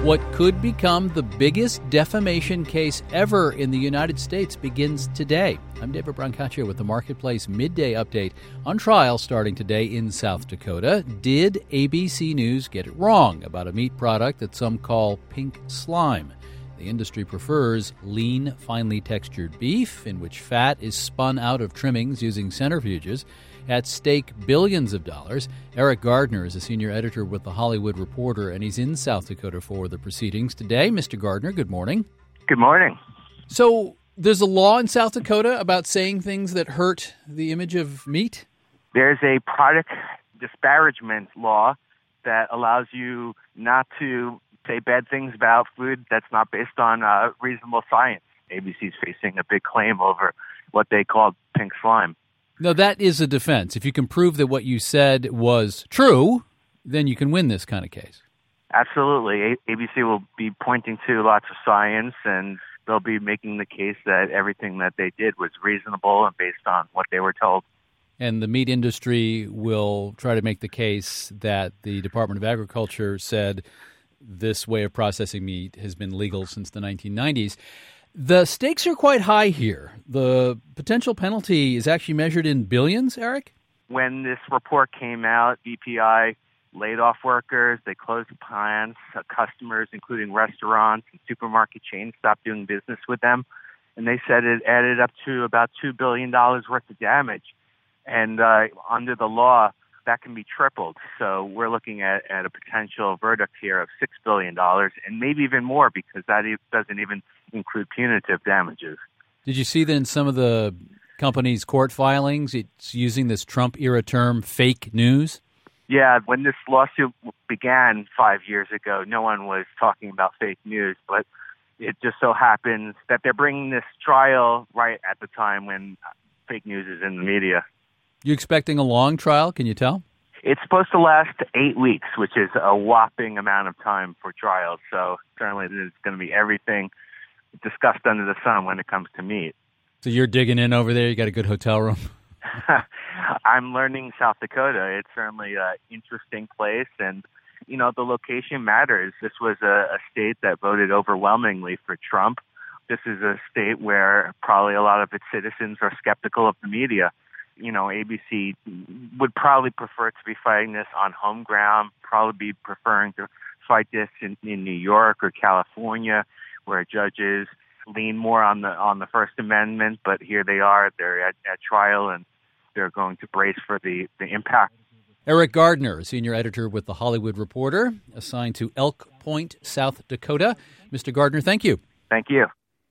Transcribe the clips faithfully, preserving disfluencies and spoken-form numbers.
What could become the biggest defamation case ever in the United States begins today. I'm David Brancaccio with the Marketplace Midday Update. On trial starting today in South Dakota, did A B C News get it wrong about a meat product that some call pink slime? The industry prefers lean, finely textured beef, in which fat is spun out of trimmings using centrifuges. At stake billions of dollars. Eric Gardner is a senior editor with The Hollywood Reporter, and he's in South Dakota for the proceedings today. Mister Gardner, good morning. Good morning. So there's a law in South Dakota about saying things that hurt the image of meat? There's a product disparagement law that allows you not to say bad things about food that's not based on uh, reasonable science. A B C's facing a big claim over what they call pink slime. No, that is a defense. If you can prove that what you said was true, then you can win this kind of case. Absolutely. A B C will be pointing to lots of science, and they'll be making the case that everything that they did was reasonable and based on what they were told. And the meat industry will try to make the case that the Department of Agriculture said this way of processing meat has been legal since the nineteen nineties. The stakes are quite high here. The potential penalty is actually measured in billions, Eric? When this report came out, B P I laid off workers, they closed plants, uh, customers, including restaurants and supermarket chains, stopped doing business with them. And they said it added up to about two billion dollars worth of damage. And uh, under the law, that can be tripled. So we're looking at, at a potential verdict here of six billion dollars and maybe even more, because that e- doesn't even include punitive damages. Did you see that in some of the companies' court filings, it's using this Trump-era term, fake news? Yeah, when this lawsuit began five years ago, no one was talking about fake news, but it just so happens that they're bringing this trial right at the time when fake news is in the media. You expecting a long trial? Can you tell? It's supposed to last eight weeks, which is a whopping amount of time for trials. So certainly there's going to be everything discussed under the sun when it comes to meat. So you're digging in over there? You got a good hotel room? I'm learning South Dakota. It's certainly an interesting place, and, you know, the location matters. This was a, a state that voted overwhelmingly for Trump. This is a state where probably a lot of its citizens are skeptical of the media. You know, A B C would probably prefer to be fighting this on home ground, probably be preferring to fight this in, in New York or California, where judges lean more on the on the First Amendment. But here they are, they're at, at trial, and they're going to brace for the, the impact. Eric Gardner, senior editor with The Hollywood Reporter, assigned to Elk Point, South Dakota. Mister Gardner, thank you. Thank you.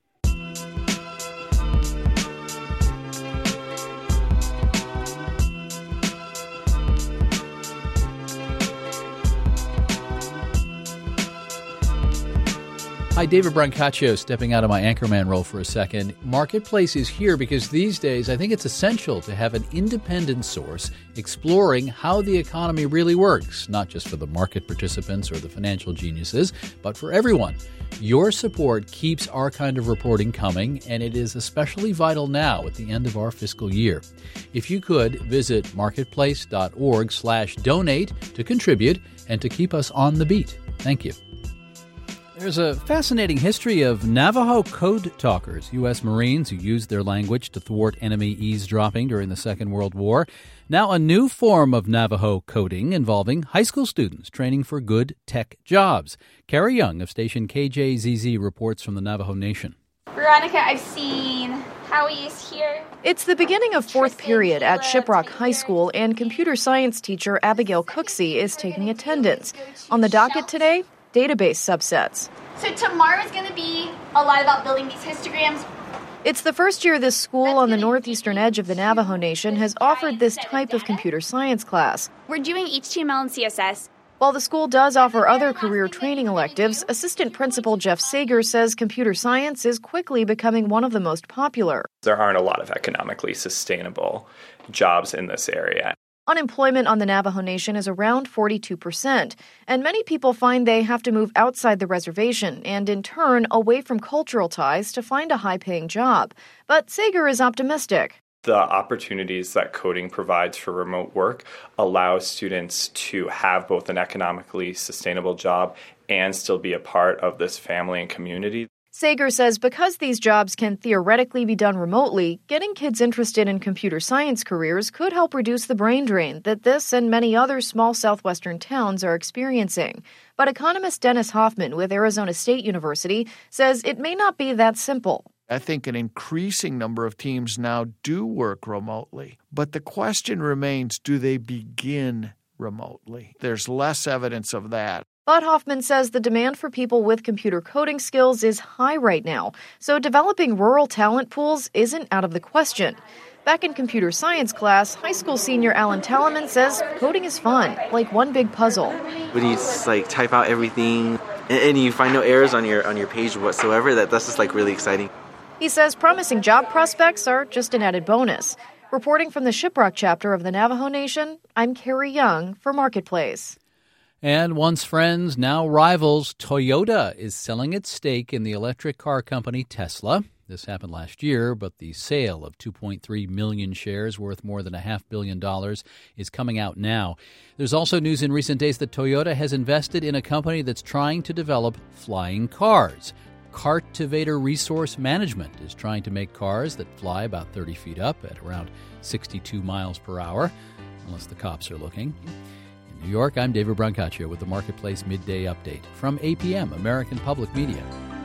Hi, David Brancaccio, stepping out of my anchorman role for a second. Marketplace is here because these days I think it's essential to have an independent source exploring how the economy really works, not just for the market participants or the financial geniuses, but for everyone. Your support keeps our kind of reporting coming, and it is especially vital now at the end of our fiscal year. If you could, visit marketplace.org slash donate to contribute and to keep us on the beat. Thank you. There's a fascinating history of Navajo code talkers, U S Marines who used their language to thwart enemy eavesdropping during the Second World War. Now a new form of Navajo coding involving high school students training for good tech jobs. Carrie Young of station K J Z Z reports from the Navajo Nation. Veronica, I've seen Howie is here. It's the beginning of fourth period at Shiprock High School, and computer science teacher Abigail Cooksey is taking attendance. On the docket today, database subsets. So tomorrow is going to be a lot about building these histograms. It's the first year this school on the northeastern edge of the Navajo Nation has offered this type of computer science class. We're doing H T M L and C S S. While the school does offer other career training electives, Assistant Principal Jeff Sager says computer science is quickly becoming one of the most popular. There aren't a lot of economically sustainable jobs in this area. Unemployment on the Navajo Nation is around forty-two percent, and many people find they have to move outside the reservation and, in turn, away from cultural ties to find a high-paying job. But Sager is optimistic. The opportunities that coding provides for remote work allow students to have both an economically sustainable job and still be a part of this family and community. Sager says because these jobs can theoretically be done remotely, getting kids interested in computer science careers could help reduce the brain drain that this and many other small southwestern towns are experiencing. But economist Dennis Hoffman with Arizona State University says it may not be that simple. I think an increasing number of teams now do work remotely. But the question remains, do they begin remotely? There's less evidence of that. But Hoffman says the demand for people with computer coding skills is high right now, so developing rural talent pools isn't out of the question. Back in computer science class, high school senior Alan Talaman says coding is fun, like one big puzzle. When you just, like type out everything and, and you find no errors on your on your page whatsoever, that, that's just like really exciting. He says promising job prospects are just an added bonus. Reporting from the Shiprock chapter of the Navajo Nation, I'm Carrie Young for Marketplace. And once friends, now rivals, Toyota is selling its stake in the electric car company Tesla. This happened last year, but the sale of two point three million shares worth more than a half billion dollars is coming out now. There's also news in recent days that Toyota has invested in a company that's trying to develop flying cars. Cartivator Resource Management is trying to make cars that fly about thirty feet up at around sixty-two miles per hour, unless the cops are looking. In New York, I'm David Brancaccio with the Marketplace Midday Update from A P M, American Public Media.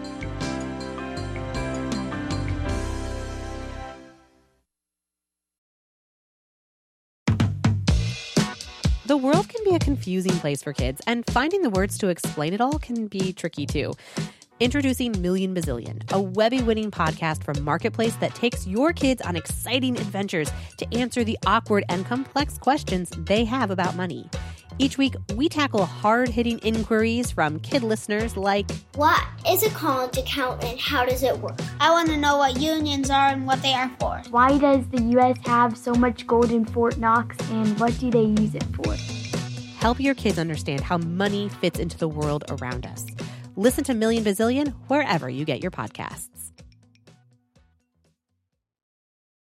The world can be a confusing place for kids, and finding the words to explain it all can be tricky too. Introducing Million Bazillion, a Webby-winning podcast from Marketplace that takes your kids on exciting adventures to answer the awkward and complex questions they have about money. Each week, we tackle hard-hitting inquiries from kid listeners like, what is a college account and how does it work? I want to know what unions are and what they are for. Why does the U S have so much gold in Fort Knox and what do they use it for? Help your kids understand how money fits into the world around us. Listen to Million Bazillion wherever you get your podcasts.